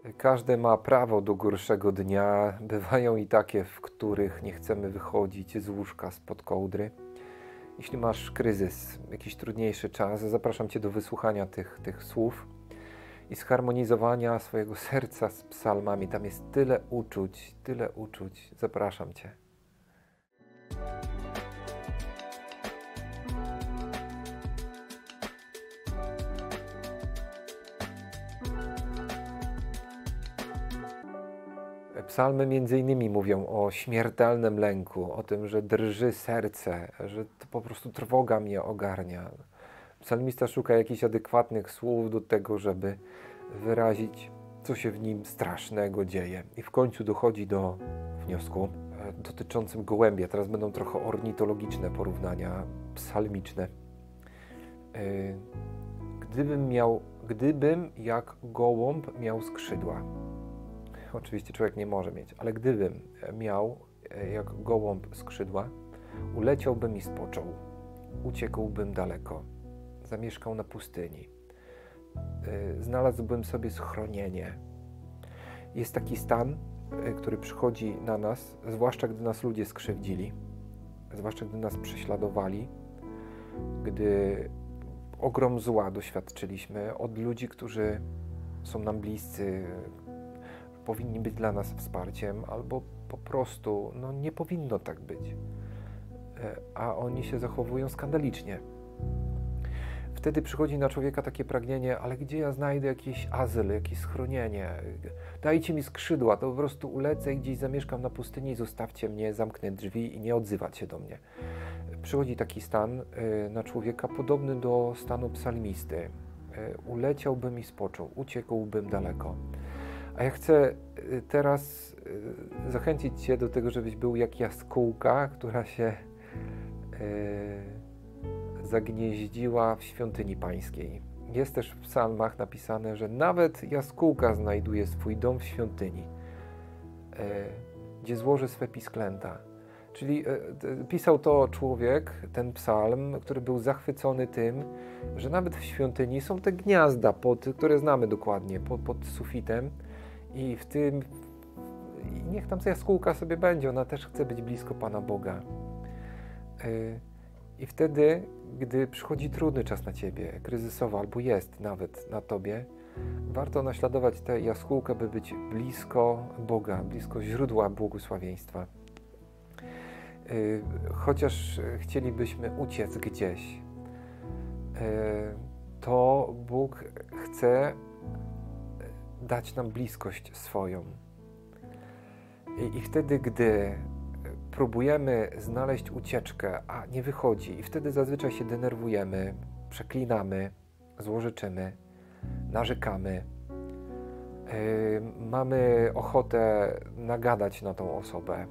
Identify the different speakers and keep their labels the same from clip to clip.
Speaker 1: Każdy ma prawo do gorszego dnia. Bywają i takie, w których nie chcemy wychodzić z łóżka, spod kołdry. Jeśli masz kryzys, jakiś trudniejszy czas, zapraszam Cię do wysłuchania tych słów i zharmonizowania swojego serca z psalmami. Tam jest tyle uczuć, tyle uczuć. Zapraszam Cię. Psalmy między innymi mówią o śmiertelnym lęku, o tym, że drży serce, że to po prostu trwoga mnie ogarnia. Psalmista szuka jakichś adekwatnych słów do tego, żeby wyrazić, co się w nim strasznego dzieje. I w końcu dochodzi do wniosku dotyczącym gołębia. Teraz będą trochę ornitologiczne porównania psalmiczne. Gdybym jak gołąb miał skrzydła. Oczywiście człowiek nie może mieć, ale gdybym miał jak gołąb skrzydła, uleciałbym i spoczął, uciekłbym daleko, zamieszkał na pustyni, znalazłbym sobie schronienie. Jest taki stan, który przychodzi na nas, zwłaszcza gdy nas ludzie skrzywdzili, zwłaszcza gdy nas prześladowali, gdy ogrom zła doświadczyliśmy od ludzi, którzy są nam bliscy, powinni być dla nas wsparciem, albo po prostu nie powinno tak być, a oni się zachowują skandalicznie. Wtedy przychodzi na człowieka takie pragnienie, ale gdzie ja znajdę jakiś azyl, jakieś schronienie? Dajcie mi skrzydła, to po prostu ulecę i gdzieś zamieszkam na pustyni, zostawcie mnie, zamknę drzwi i nie odzywać się do mnie. Przychodzi taki stan na człowieka podobny do stanu psalmisty. Uleciałbym i spoczął, uciekłbym daleko. A ja chcę teraz zachęcić Cię do tego, żebyś był jak jaskółka, która się zagnieździła w świątyni pańskiej. Jest też w psalmach napisane, że nawet jaskółka znajduje swój dom w świątyni, gdzie złoży swe pisklęta. Czyli pisał to człowiek, ten psalm, który był zachwycony tym, że nawet w świątyni są te gniazda, które znamy dokładnie, pod sufitem. I w tym, niech tam jaskółka sobie będzie, ona też chce być blisko Pana Boga. I wtedy, gdy przychodzi trudny czas na Ciebie, kryzysowy, albo jest nawet na Tobie, warto naśladować tę jaskółkę, by być blisko Boga, blisko źródła błogosławieństwa. Chociaż chcielibyśmy uciec gdzieś, to Bóg chce dać nam bliskość swoją. I wtedy, gdy próbujemy znaleźć ucieczkę, a nie wychodzi, i wtedy zazwyczaj się denerwujemy, przeklinamy, złorzeczymy, narzekamy, mamy ochotę nagadać na tą osobę,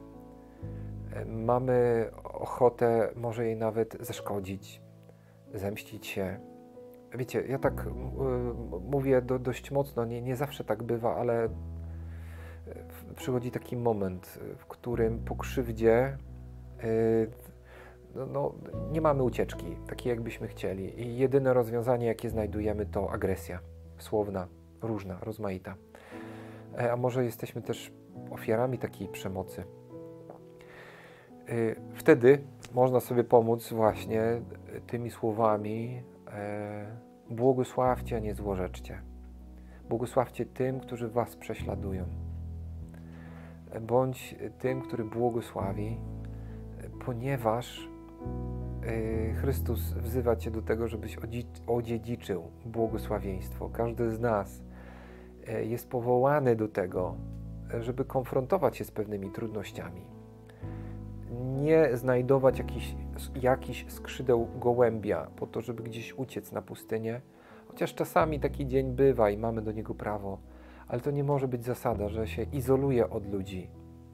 Speaker 1: mamy ochotę może jej nawet zaszkodzić, zemścić się. Wiecie, ja tak mówię dość mocno, nie zawsze tak bywa, ale przychodzi taki moment, w którym po krzywdzie nie mamy ucieczki, takiej jakbyśmy chcieli. I jedyne rozwiązanie, jakie znajdujemy, to agresja słowna, różna, rozmaita. A może jesteśmy też ofiarami takiej przemocy. Wtedy można sobie pomóc właśnie tymi słowami: błogosławcie, a nie złorzeczcie. Błogosławcie tym, którzy was prześladują. Bądź tym, który błogosławi, ponieważ Chrystus wzywa Cię do tego, żebyś odziedziczył błogosławieństwo. Każdy z nas jest powołany do tego, żeby konfrontować się z pewnymi trudnościami. Nie znajdować jakichś skrzydeł gołębia po to, żeby gdzieś uciec na pustynię, chociaż czasami taki dzień bywa i mamy do niego prawo, ale to nie może być zasada, że się izoluję od ludzi,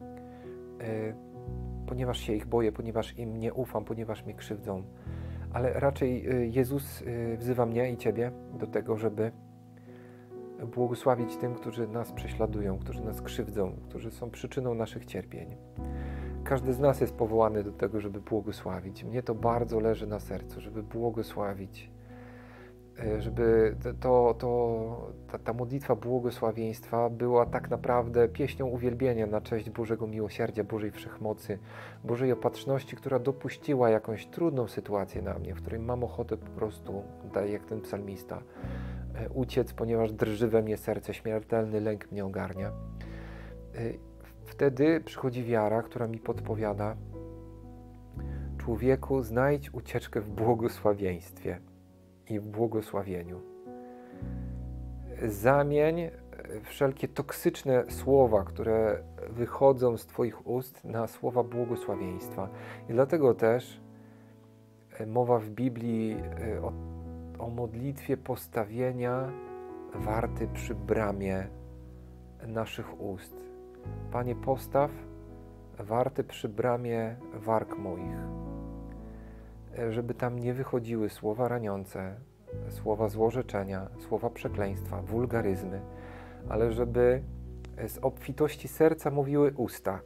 Speaker 1: ponieważ się ich boję, ponieważ im nie ufam, ponieważ mnie krzywdzą. Ale raczej Jezus wzywa mnie i Ciebie do tego, żeby błogosławić tym, którzy nas prześladują, którzy nas krzywdzą, którzy są przyczyną naszych cierpień. Każdy z nas jest powołany do tego, żeby błogosławić. Mnie to bardzo leży na sercu, żeby błogosławić. żeby ta modlitwa błogosławieństwa była tak naprawdę pieśnią uwielbienia na cześć Bożego miłosierdzia, Bożej wszechmocy, Bożej opatrzności, która dopuściła jakąś trudną sytuację na mnie, w której mam ochotę po prostu, tak jak ten psalmista, uciec, ponieważ drży we mnie serce, śmiertelny lęk mnie ogarnia. Wtedy przychodzi wiara, która mi podpowiada: człowieku, znajdź ucieczkę w błogosławieństwie i w błogosławieniu. Zamień wszelkie toksyczne słowa, które wychodzą z Twoich ust, na słowa błogosławieństwa. I dlatego też mowa w Biblii o modlitwie postawienia warty przy bramie naszych ust. Panie, postaw warty przy bramie warg moich, żeby tam nie wychodziły słowa raniące, słowa złorzeczenia, słowa przekleństwa, wulgaryzmy, ale żeby z obfitości serca mówiły usta.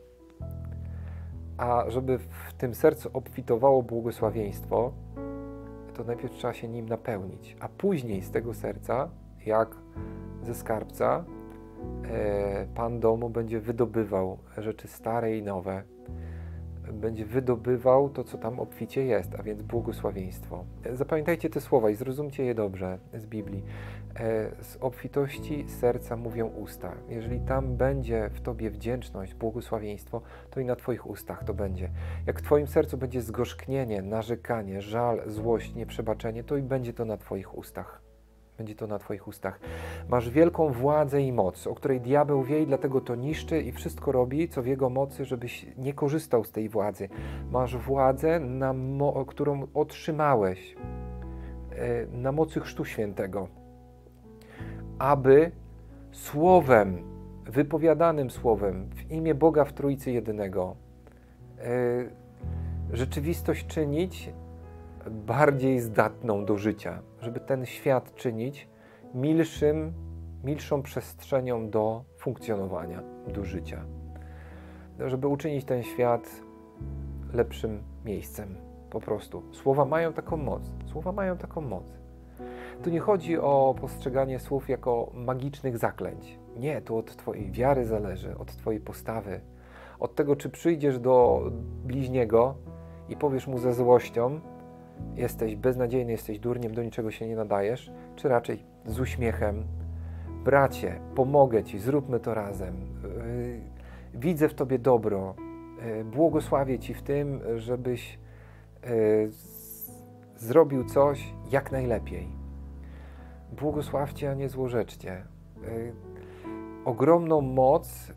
Speaker 1: A żeby w tym sercu obfitowało błogosławieństwo, to najpierw trzeba się nim napełnić, a później z tego serca, jak ze skarbca, Pan domu będzie wydobywał rzeczy stare i nowe, będzie wydobywał to, co tam obficie jest, a więc błogosławieństwo. Zapamiętajcie te słowa i zrozumcie je dobrze z Biblii. Z obfitości serca mówią usta. Jeżeli tam będzie w Tobie wdzięczność, błogosławieństwo, to i na Twoich ustach to będzie. Jak w Twoim sercu będzie zgorzknienie, narzekanie, żal, złość, nieprzebaczenie, to i będzie to na Twoich ustach. Będzie to na Twoich ustach. Masz wielką władzę i moc, o której diabeł wie i dlatego to niszczy i wszystko robi, co w jego mocy, żebyś nie korzystał z tej władzy. Masz władzę, którą otrzymałeś na mocy Chrztu Świętego, aby słowem, wypowiadanym słowem w imię Boga w Trójcy Jedynego rzeczywistość czynić bardziej zdatną do życia, żeby ten świat czynić milszą przestrzenią do funkcjonowania, do życia. Żeby uczynić ten świat lepszym miejscem, po prostu. Słowa mają taką moc. Słowa mają taką moc. Tu nie chodzi o postrzeganie słów jako magicznych zaklęć. Nie, to od Twojej wiary zależy, od Twojej postawy, od tego, czy przyjdziesz do bliźniego i powiesz mu ze złością: jesteś beznadziejny, jesteś durniem, do niczego się nie nadajesz, czy raczej z uśmiechem: bracie, pomogę Ci, zróbmy to razem, widzę w Tobie dobro, błogosławię Ci w tym, żebyś zrobił coś jak najlepiej. Błogosławcie, a nie złorzeczcie. Ogromną moc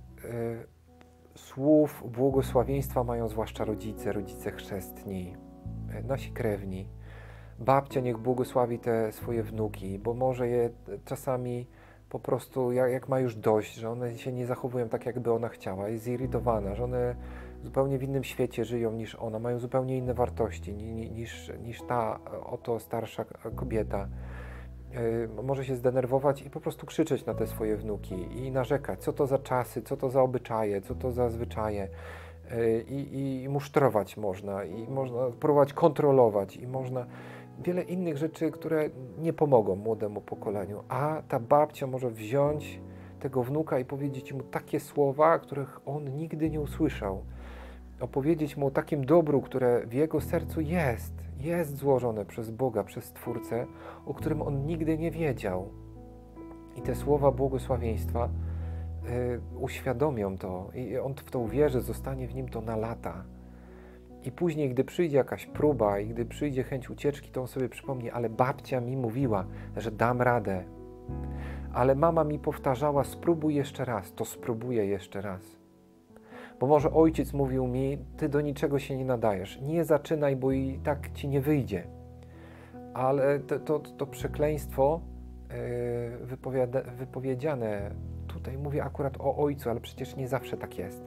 Speaker 1: słów błogosławieństwa mają zwłaszcza rodzice chrzestni, nasi krewni. Babcia niech błogosławi te swoje wnuki, bo może je czasami po prostu, jak ma już dość, że one się nie zachowują tak, jakby ona chciała, jest zirytowana, że one zupełnie w innym świecie żyją niż ona, mają zupełnie inne wartości niż ta oto starsza kobieta. Może się zdenerwować i po prostu krzyczeć na te swoje wnuki i narzekać, co to za czasy, co to za obyczaje, co to za zwyczaje. I musztrować można, i można próbować kontrolować, i można wiele innych rzeczy, które nie pomogą młodemu pokoleniu. A ta babcia może wziąć tego wnuka i powiedzieć mu takie słowa, których on nigdy nie usłyszał. Opowiedzieć mu o takim dobru, które w jego sercu jest złożone przez Boga, przez Stwórcę, o którym on nigdy nie wiedział. I te słowa błogosławieństwa uświadomią to i on w to uwierzy, zostanie w nim to na lata. I później, gdy przyjdzie jakaś próba i gdy przyjdzie chęć ucieczki, to on sobie przypomni: ale babcia mi mówiła, że dam radę. Ale mama mi powtarzała: spróbuj jeszcze raz, to spróbuję jeszcze raz. Bo może ojciec mówił mi: ty do niczego się nie nadajesz, nie zaczynaj, bo i tak ci nie wyjdzie. Ale to przekleństwo wypowiedziane, tutaj mówię akurat o ojcu, ale przecież nie zawsze tak jest.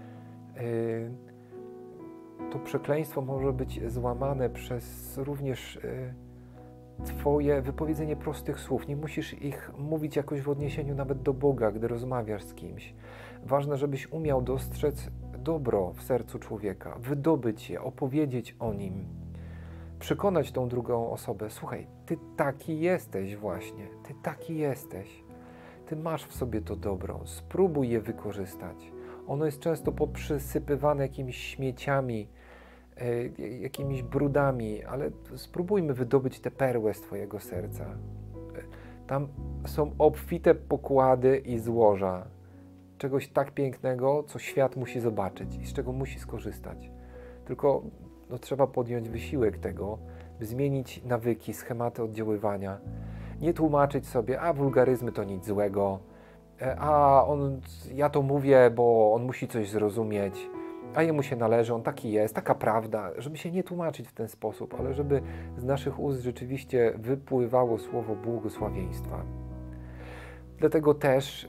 Speaker 1: To przekleństwo może być złamane przez również Twoje wypowiedzenie prostych słów. Nie musisz ich mówić jakoś w odniesieniu nawet do Boga, gdy rozmawiasz z kimś. Ważne, żebyś umiał dostrzec dobro w sercu człowieka, wydobyć je, opowiedzieć o nim. przekonać tą drugą osobę, słuchaj, ty taki jesteś właśnie, ty taki jesteś. Ty masz w sobie to dobro, spróbuj je wykorzystać. Ono jest często poprzysypywane jakimiś śmieciami, jakimiś brudami, ale spróbujmy wydobyć tę perłę z twojego serca. Tam są obfite pokłady i złoża czegoś tak pięknego, co świat musi zobaczyć i z czego musi skorzystać. Tylko trzeba podjąć wysiłek tego, by zmienić nawyki, schematy oddziaływania. Nie tłumaczyć sobie, a wulgaryzmy to nic złego, ja to mówię, bo on musi coś zrozumieć, a jemu się należy, on taki jest, taka prawda, żeby się nie tłumaczyć w ten sposób, ale żeby z naszych ust rzeczywiście wypływało słowo błogosławieństwa. Dlatego też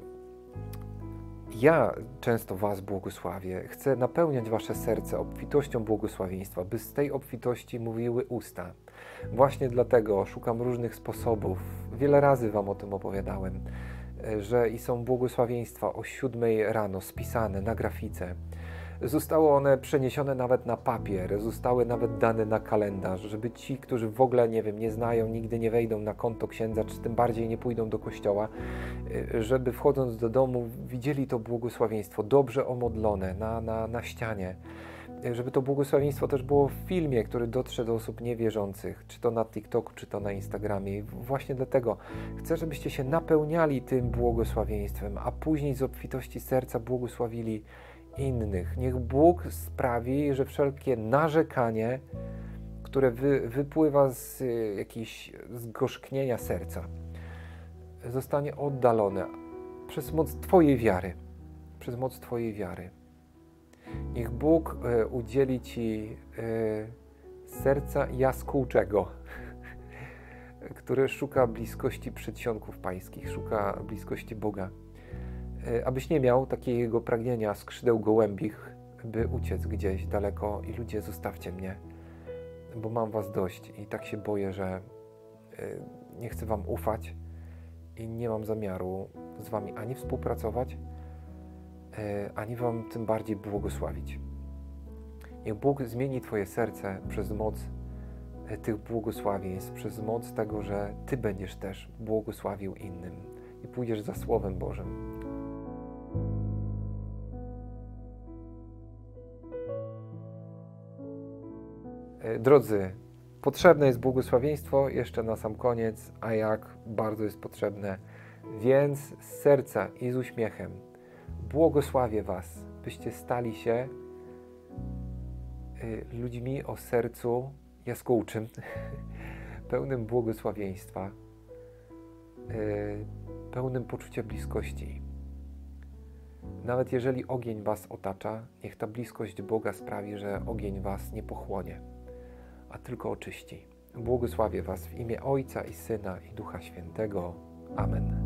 Speaker 1: ja często was błogosławię, chcę napełniać wasze serce obfitością błogosławieństwa, by z tej obfitości mówiły usta. Właśnie dlatego szukam różnych sposobów. Wiele razy wam o tym opowiadałem, że i są błogosławieństwa o 7 rano spisane na grafice. Zostały one przeniesione nawet na papier, zostały nawet dane na kalendarz, żeby ci, którzy w ogóle, nie znają, nigdy nie wejdą na konto księdza, czy tym bardziej nie pójdą do kościoła, żeby wchodząc do domu widzieli to błogosławieństwo dobrze omodlone na ścianie. Żeby to błogosławieństwo też było w filmie, który dotrze do osób niewierzących, czy to na TikToku, czy to na Instagramie. I właśnie dlatego chcę, żebyście się napełniali tym błogosławieństwem, a później z obfitości serca błogosławili innych. Niech Bóg sprawi, że wszelkie narzekanie, które wypływa z jakiegoś zgorzknienia serca, zostanie oddalone przez moc Twojej wiary. Przez moc Twojej wiary. Niech Bóg udzieli Ci serca jaskółczego, które szuka bliskości przedsionków pańskich, szuka bliskości Boga. Abyś nie miał takiego pragnienia skrzydeł gołębich, by uciec gdzieś daleko i ludzie, zostawcie mnie, bo mam was dość i tak się boję, że nie chcę wam ufać i nie mam zamiaru z wami ani współpracować, ani wam tym bardziej błogosławić. Niech Bóg zmieni twoje serce przez moc tych błogosławieństw, przez moc tego, że ty będziesz też błogosławił innym i pójdziesz za Słowem Bożym. Drodzy, potrzebne jest błogosławieństwo jeszcze na sam koniec, a jak bardzo jest potrzebne. Więc z serca i z uśmiechem błogosławię was, byście stali się ludźmi o sercu jaskółczym, pełnym błogosławieństwa, pełnym poczucia bliskości. Nawet jeżeli ogień was otacza, niech ta bliskość Boga sprawi, że ogień was nie pochłonie, a tylko oczyści. Błogosławię was w imię Ojca i Syna i Ducha Świętego. Amen.